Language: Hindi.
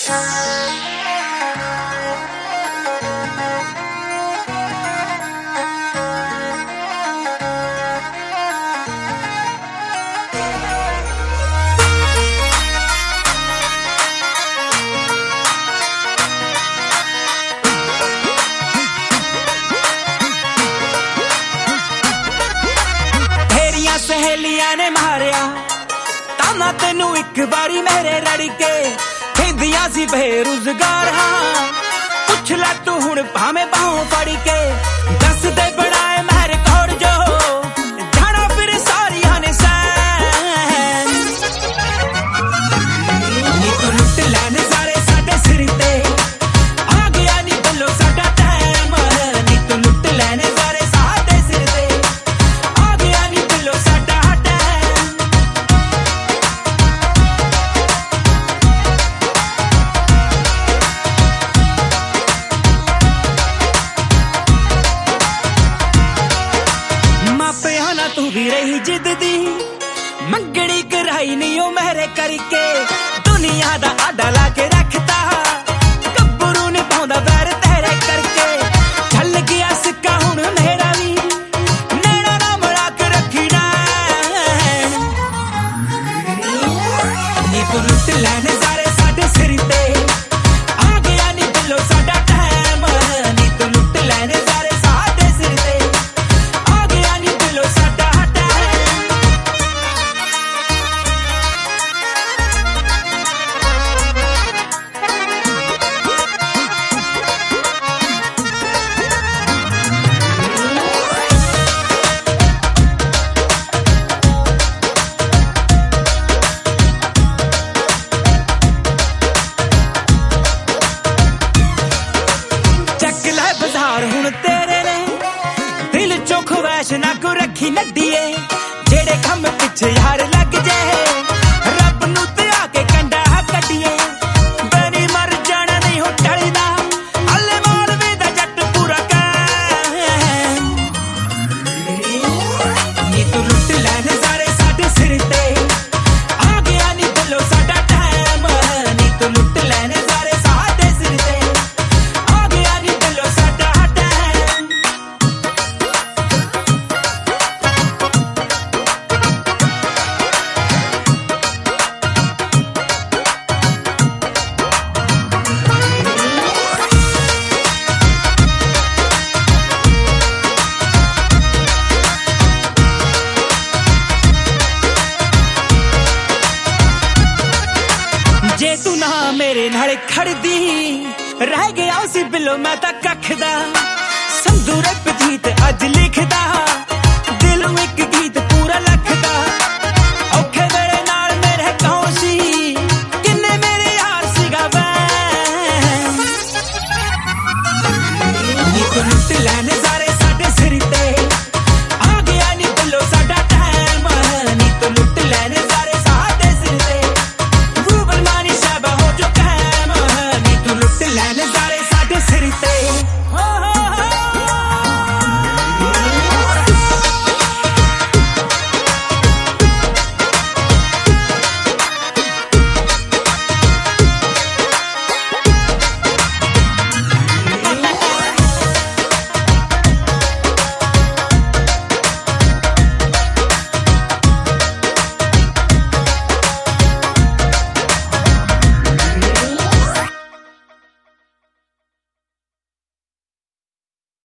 सहेलियां ने मारिया ताना तेनू एक बारी मेरे रड़के खेदियां सी बेरोजगार हाँ पुछ लै तू हुण भावें बाहों फड़ के दस दे बनाए मेरे कोड़ जो जाना फिर सारियां ने सैन नी तू लुट लैन सारे साडे सिर ते आ गया नी बल्लो साडा टाइम नी तू लुट लैन सारे साडे सिर ते आ गया नी बल्लो साडा टाइम मापिया ना तू भी रही जिद दी मंगड़ी कराई नहीं ओ मेरे करके दुनिया दा आडा ला के रखता गब्बरू ने पाउंदा बैर तेरे करके चल गया सिक्का हुण मेरा भी नैना ना मिला के रखी ना नी तू लुट लैन सारे साडे सिर ते आ गया नी बल्लो साडा टाइम नी तू लुट लैन सारे साडे सिर ते आ गया नी बल्लो साडा टाइम चक लै बाजार हुण तेरे ने दिल चो ख्वाहिश ना को रखी नड्डीए जेड़े कम पिछे यार लग जाए रब नू ते आके कंडा कड्डीए बनी मर जाना नहीं हो टलदा अल्ले मालवे दा जट पूरा कैन नी तू लुट लैन सारे साडे सिर ते आ गया नी बल्लो साडा टाइम नी तू लुट लैन सारे साडे सिर ते आ गया नी बल्लो साडा टाइम जे तू ना मेरे नाल खड़दी रह गया उसी बिलो मैं तां कख दा संधू रब जीत अज लिखदा